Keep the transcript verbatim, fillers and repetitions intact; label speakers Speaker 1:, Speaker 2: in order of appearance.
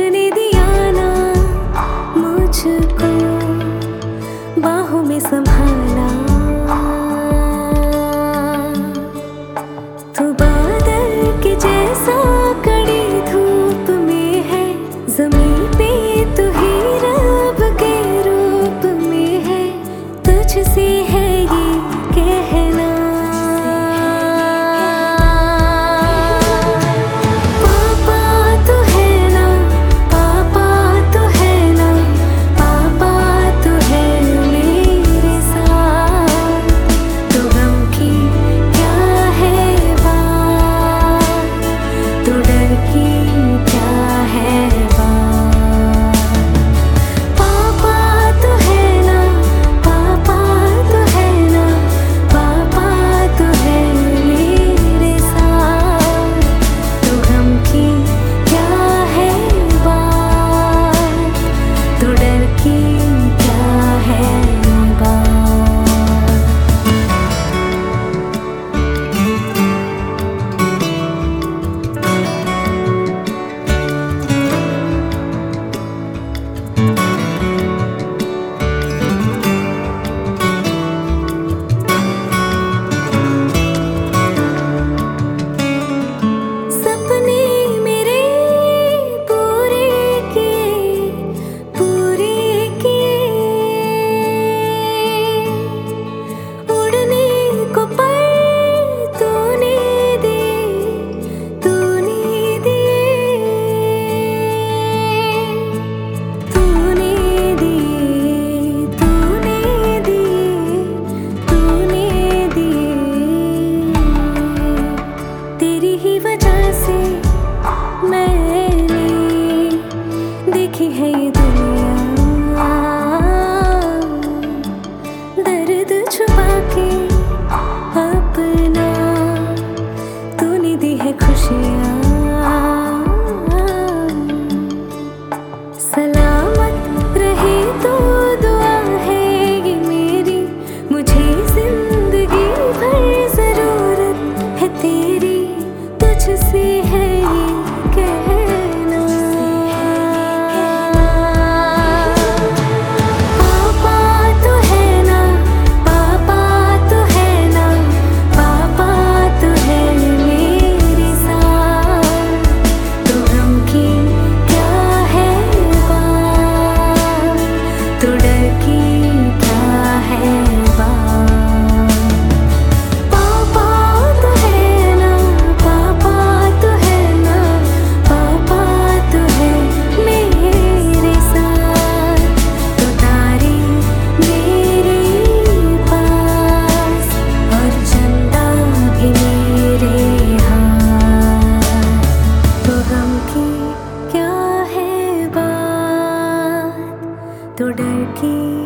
Speaker 1: ने दिया ना मुझको, बाहों में संभाला। तू बादल के जैसा कड़ी धूप में है, ज़मीं पे तू ही रब के रूप में है। तुझसे है ये कहना, है ये दुनिया, दर्द छुपा के अपना तूने दी है खुशियाँ। सलामत रहे तो दुआ है ये मेरी, मुझे जिंदगी भर जरूरत है तेरी। तुझसे है ये कहना, तो डर की